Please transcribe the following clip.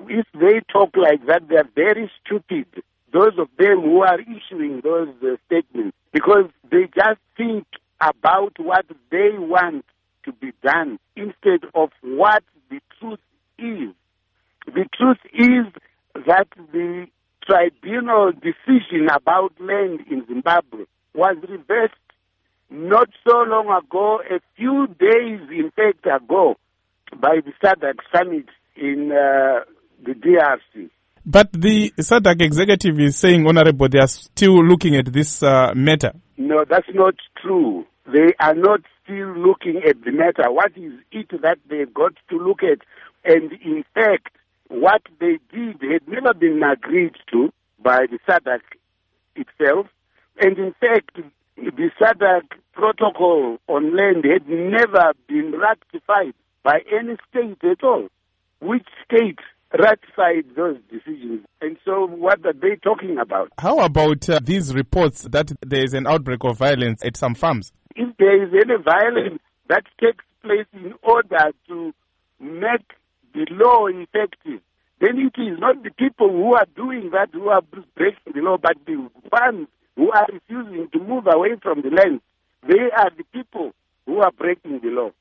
if they talk like that, they are very stupid. Those of them who are issuing those statements, because they just think about what they want to be done instead of what the truth is. The truth is that the tribunal decision about land in Zimbabwe was reversed not so long ago, a few days in fact ago, by the SADC summit in the DRC. But the SADC executive is saying, Honorable, they are still looking at this matter. No, that's not true. They are not still looking at the matter. What is it that they've got to look at? And in fact, what they did had never been agreed to by the SADC itself. And in fact, the SADC protocol on land had never been ratified by any state at all. Which state ratified those decisions? And so what are they talking about? How about these reports that there is an outbreak of violence at some farms? If there is any violence that takes place in order to make the law effective, then it is not the people who are doing that who are breaking the law, but the ones who are refusing to move away from the land. They are the people who are breaking the law.